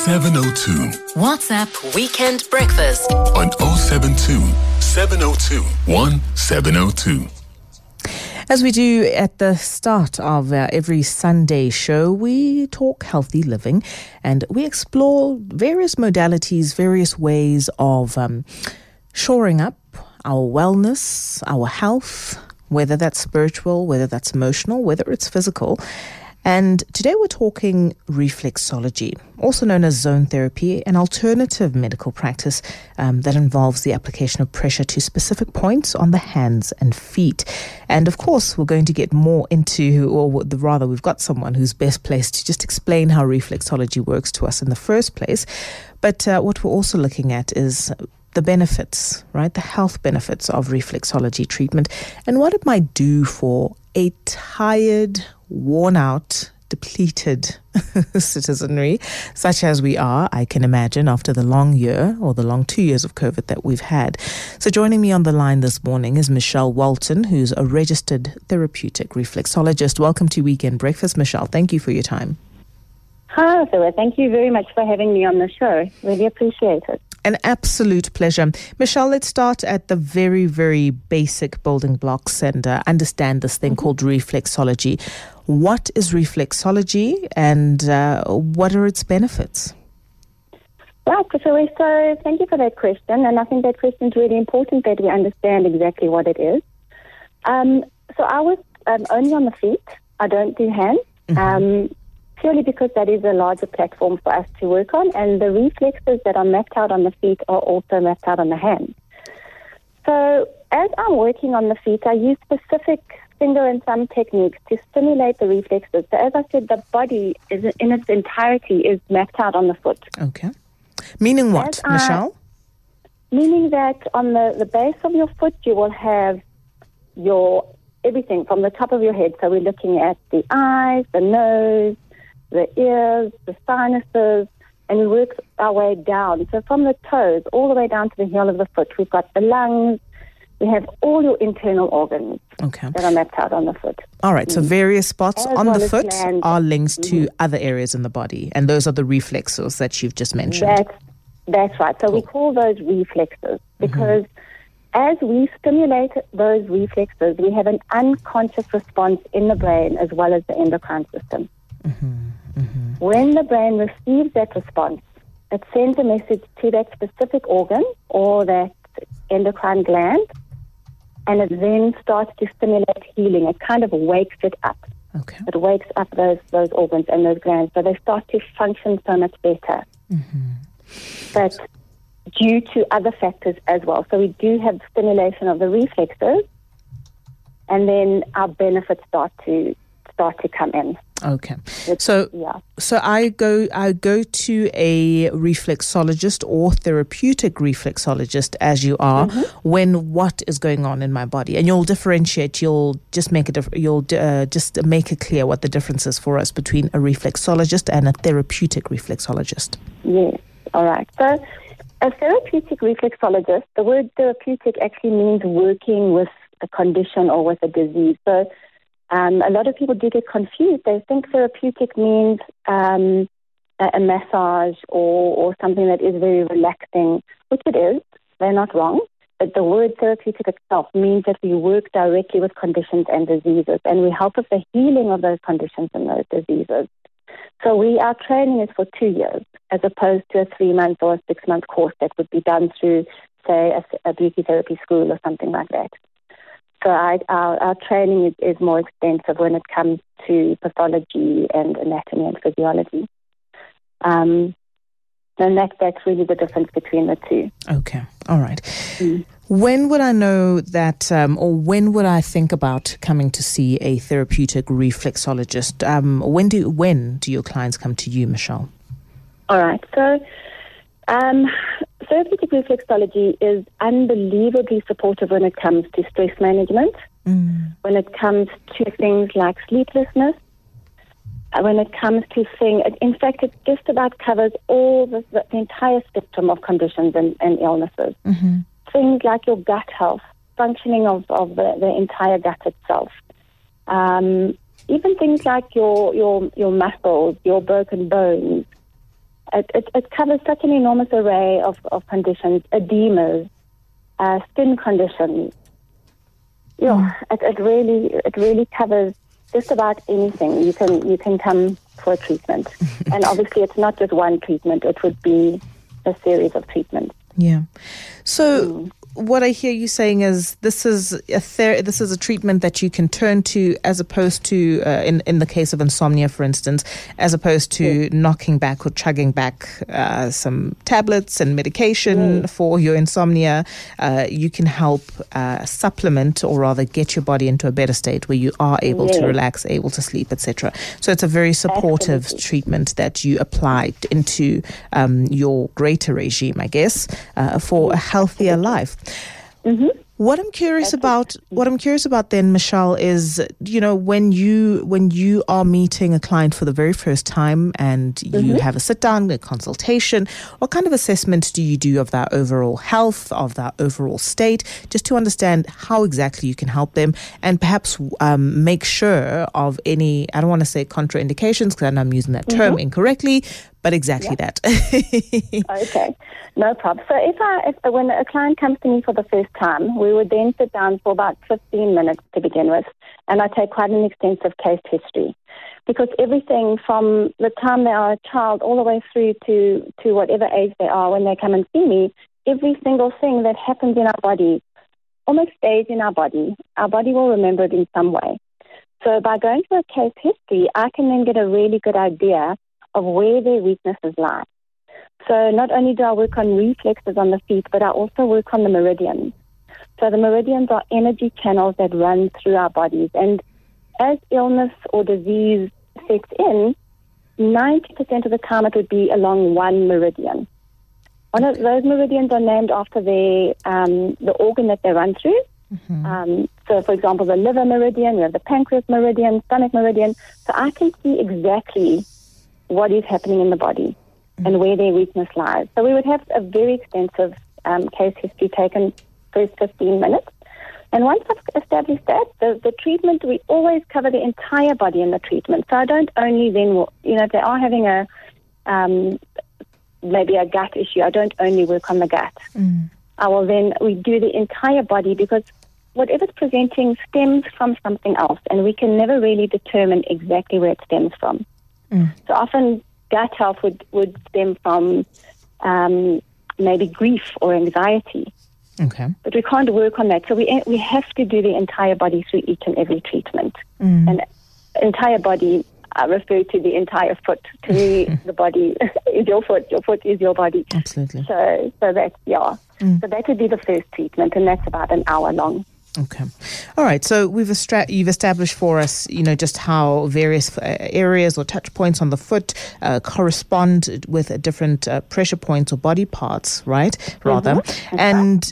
702. WhatsApp Weekend Breakfast On 072 702 1702. As we do at the start of every Sunday show, we talk healthy living and we explore various modalities, various ways of shoring up our wellness, our health, whether that's spiritual, whether that's emotional, whether it's physical. And today we're talking reflexology, also known as zone therapy, an alternative medical practice that involves the application of pressure to specific points on the hands and feet. And of course, we're going to get more into, or rather, we've got someone who's best placed to just explain how reflexology works to us in the first place. But what we're also looking at is the benefits, right? The health benefits of reflexology treatment and what it might do for a tired, worn out, depleted citizenry, such as we are, I can imagine, after the long year or the long 2 years of COVID that we've had. So joining me on the line this morning is Michelle Walton, who's a registered therapeutic reflexologist. Welcome to Weekend Breakfast, Michelle. Thank you for your time. Hi, Sarah. Thank you very much for having me on the show. Really appreciate it. An absolute pleasure. Michelle, let's start at the very, very basic building blocks and understand this thing called reflexology. What is reflexology and what are its benefits? Right, so thank you for that question. And I think that question is really important that we understand exactly what it is. So I was only on the feet. I don't do hands. Purely because that is a larger platform for us to work on, and the reflexes that are mapped out on the feet are also mapped out on the hands. So as I'm working on the feet, I use specific finger and thumb techniques to stimulate the reflexes. So as I said, the body is in its entirety is mapped out on the foot. Okay. Meaning what, Michelle? Meaning that on the base of your foot, you will have your everything from the top of your head. So we're looking at the eyes, the nose, the ears, the sinuses, and we work our way down. So from the toes all the way down to the heel of the foot, we've got the lungs. We have all your internal organs that are mapped out on the foot. All right, so various spots on the foot are linked to other areas in the body, and those are the reflexes that you've just mentioned. That's right. So we call those reflexes because as we stimulate those reflexes, we have an unconscious response in the brain as well as the endocrine system. When the brain receives that response, it sends a message to that specific organ or that endocrine gland, and it then starts to stimulate healing. It kind of wakes it up. It wakes up those organs and those glands, so they start to function so much better. But due to other factors as well. So we do have stimulation of the reflexes, and then our benefits start to come in. Okay. So I go to a reflexologist or therapeutic reflexologist, as you are, when what is going on in my body, and you'll differentiate. You'll just make just make it clear what the difference is for us between a reflexologist and a therapeutic reflexologist. Yes. All right. So a therapeutic reflexologist, the word therapeutic actually means working with a condition or with a disease. So a lot of people do get confused. They think therapeutic means a massage or something that is very relaxing, which it is. They're not wrong. But the word therapeutic itself means that we work directly with conditions and diseases, and we help with the healing of those conditions and those diseases. So our training is for 2 years, as opposed to a 3-month or a 6-month course that would be done through, say, a beauty therapy school or something like that. So our training is more extensive when it comes to pathology and anatomy and physiology. And that's really the difference between the two. Okay. All right. When would I know that, or when would I think about coming to see a therapeutic reflexologist? When do your clients come to you, Michelle? All right. So therapeutic reflexology is unbelievably supportive when it comes to stress management, when it comes to things like sleeplessness, when it comes to in fact, it just about covers all the entire spectrum of conditions and illnesses. Things like your gut health, functioning of the entire gut itself. Even things like your muscles, your broken bones, It covers such an enormous array of conditions, edemas, skin conditions. Yeah, it really covers just about anything. You can come for a treatment, and obviously it's not just one treatment. It would be a series of treatments. Yeah. So what I hear you saying is this is a treatment that you can turn to, as opposed to in the case of insomnia, for instance, as opposed to knocking back or chugging back some tablets and medication for your insomnia. You can help supplement, or rather get your body into a better state where you are able to relax, able to sleep, etc. So it's a very supportive treatment that you applied into your greater regime, I guess, for a healthier life. Mm-hmm. What I'm curious about then, Michelle, is, when you are meeting a client for the very first time and you have a sit down, a consultation, what kind of assessment do you do of their overall health, of their overall state, just to understand how exactly you can help them, and perhaps make sure of any, I don't want to say contraindications because I know I'm using that term incorrectly, but exactly that. Okay, no problem. So if when a client comes to me for the first time, we would then sit down for about 15 minutes to begin with, and I take quite an extensive case history, because everything from the time they are a child all the way through to whatever age they are when they come and see me, every single thing that happens in our body almost stays in our body will remember it in some way. So by going through a case history, I can then get a really good idea of where their weaknesses lie. So not only do I work on reflexes on the feet, but I also work on the meridians. So the meridians are energy channels that run through our bodies. And as illness or disease sets in, 90% of the time it would be along one meridian. One of those meridians are named after the organ that they run through. So, for example, the liver meridian, we have the pancreas meridian, stomach meridian. So I can see exactly what is happening in the body and where their weakness lies. So we would have a very extensive case history taken first 15 minutes. And once I've established that, the treatment, we always cover the entire body in the treatment. So I don't only then, if they are having maybe a gut issue, I don't only work on the gut. We do the entire body, because whatever's presenting stems from something else, and we can never really determine exactly where it stems from. So often gut health would stem from maybe grief or anxiety. Okay. But we can't work on that. So we have to do the entire body through each and every treatment. And entire body, I refer to the entire foot. To me, the body is your foot is your body. Absolutely. So that's, So that would be the first treatment, and that's about an hour long. Okay. All right. So you've established for us, just how various areas or touch points on the foot correspond with different pressure points or body parts, right? Rather. And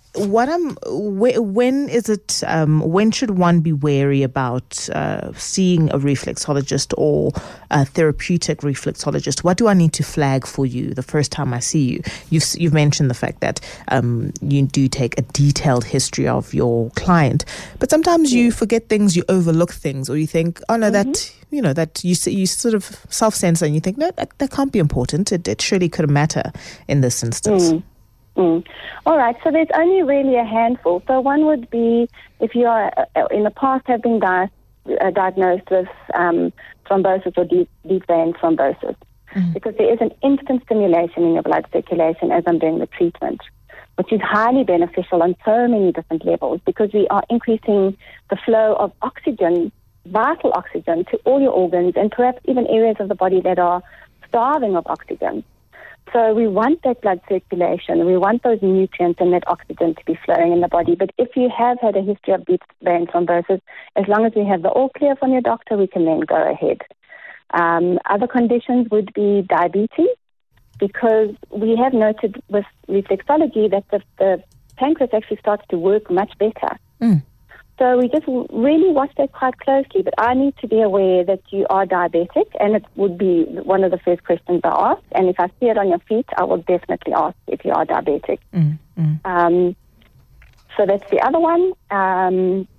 when is it? When should one be wary about seeing a reflexologist or a therapeutic reflexologist? What do I need to flag for you the first time I see you? You've mentioned the fact that you do take a detailed history of your client, but sometimes you forget things, you overlook things, or you think, oh no, that you sort of self-censor and you think, no, that can't be important. It surely couldn't matter in this instance. All right, so there's only really a handful. So one would be if you are in the past have been diagnosed with thrombosis or deep vein thrombosis, because there is an instant stimulation in your blood circulation as I'm doing the treatment, which is highly beneficial on so many different levels, because we are increasing the flow of oxygen, vital oxygen, to all your organs, and perhaps even areas of the body that are starving of oxygen. So we want that blood circulation, we want those nutrients and that oxygen to be flowing in the body. But if you have had a history of deep vein thrombosis, as long as we have the all clear from your doctor, we can then go ahead. Other conditions would be diabetes, because we have noted with reflexology that the pancreas actually starts to work much better. So we just really watch that quite closely. But I need to be aware that you are diabetic, and it would be one of the first questions I ask. And if I see it on your feet, I will definitely ask if you are diabetic. So that's the other one.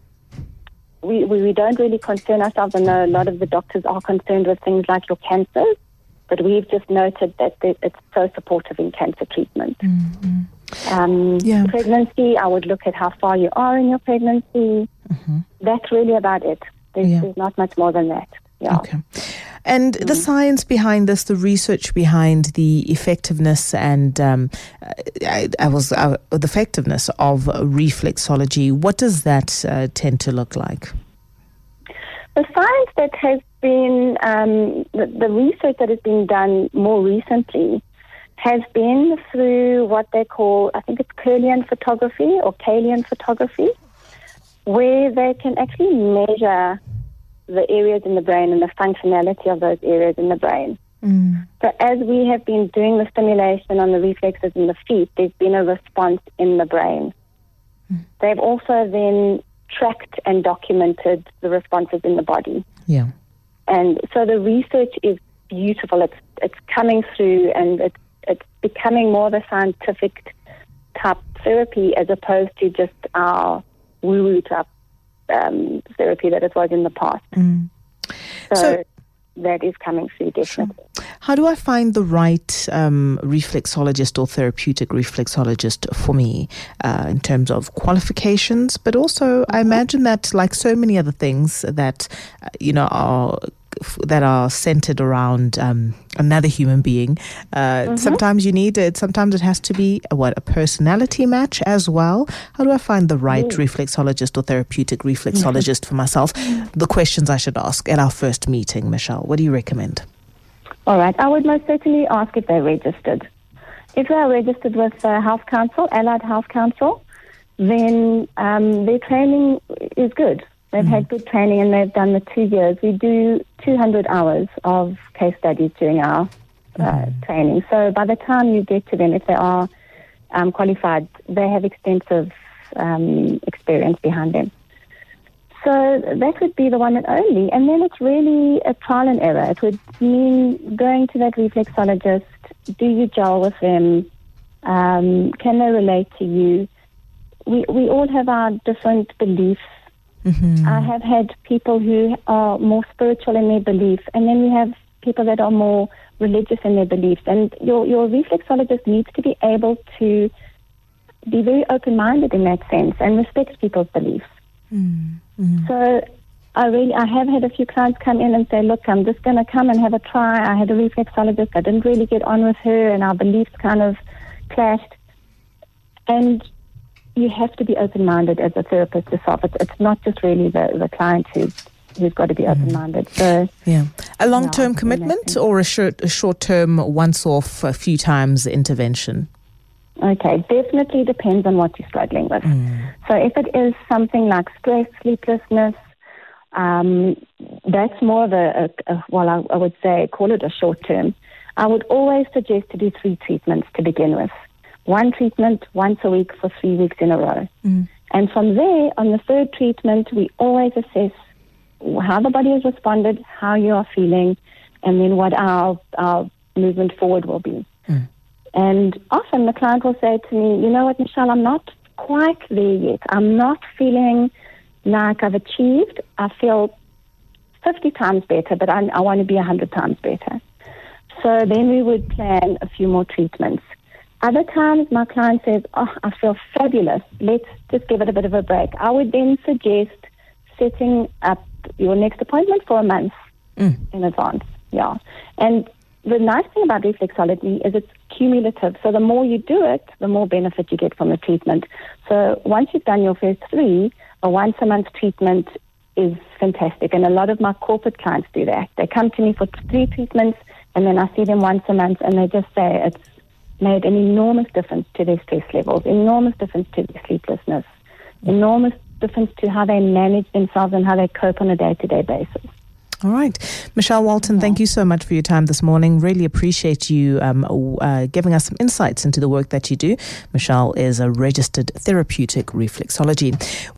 We don't really concern ourselves. I know a lot of the doctors are concerned with things like your cancers. but we've just noted that it's so supportive in cancer treatment. Pregnancy, I would look at how far you are in your pregnancy. That's really about it. There's not much more than that. Yeah. Okay. And the science behind this, the research behind the effectiveness and the effectiveness of reflexology, what does that tend to look like? The science that has been, the research that has been done more recently has been through what they call, I think it's Kirlian photography or Kalian photography, where they can actually measure the areas in the brain and the functionality of those areas in the brain. So as we have been doing the stimulation on the reflexes in the feet, there's been a response in the brain. They've also then tracked and documented the responses in the body. Yeah. And so the research is beautiful. It's coming through, and it's becoming more of a scientific type therapy as opposed to just our woo-woo type therapy that it was in the past. So that is coming through, definitely. Sure. How do I find the right reflexologist or therapeutic reflexologist for me in terms of qualifications? But also, I imagine that, like so many other things that are centered around another human being. Sometimes you need it. Sometimes it has to be a personality match as well. How do I find the right reflexologist or therapeutic reflexologist for myself? The questions I should ask at our first meeting, Michelle. What do you recommend? All right. I would most certainly ask if they're registered. If they are registered with Health Council, Allied Health Council, then their training is good. They've had good training and they've done the 2 years. We do 200 hours of case studies during our training. So by the time you get to them, if they are qualified, they have extensive experience behind them. So that would be the one and only. And then it's really a trial and error. It would mean going to that reflexologist. Do you gel with them? Can they relate to you? We all have our different beliefs. I have had people who are more spiritual in their belief, and then we have people that are more religious in their beliefs. And your reflexologist needs to be able to be very open-minded in that sense and respect people's beliefs. So I have had a few clients come in and say, look, I'm just going to come and have a try. I had a reflexologist. I didn't really get on with her, and our beliefs kind of clashed. And you have to be open-minded as a therapist yourself. It's not just really the client who's got to be open-minded. So, a long-term commitment or a short-term, once-off, a few times intervention? Okay, definitely depends on what you're struggling with. So if it is something like stress, sleeplessness, that's more of I would say call it a short-term. I would always suggest to do 3 treatments to begin with. 1 treatment once a week for 3 weeks in a row. And from there, on the 3rd treatment, we always assess how the body has responded, how you are feeling, and then what our movement forward will be. And often the client will say to me, you know what, Michelle, I'm not quite there yet. I'm not feeling like I've achieved. I feel 50 times better, but I want to be 100 times better. So then we would plan a few more treatments. Other times my client says, I feel fabulous. Let's just give it a bit of a break. I would then suggest setting up your next appointment for a month in advance. Yeah. And the nice thing about reflexology is it's cumulative. So the more you do it, the more benefit you get from the treatment. So once you've done your first 3, a once-a-month treatment is fantastic. And a lot of my corporate clients do that. They come to me for 3 treatments, and then I see them once a month, and they just say it's made an enormous difference to their stress levels, enormous difference to their sleeplessness, enormous difference to how they manage themselves and how they cope on a day-to-day basis. All right. Michelle Walton, thank you so much for your time this morning. Really appreciate you giving us some insights into the work that you do. Michelle is a registered therapeutic reflexology.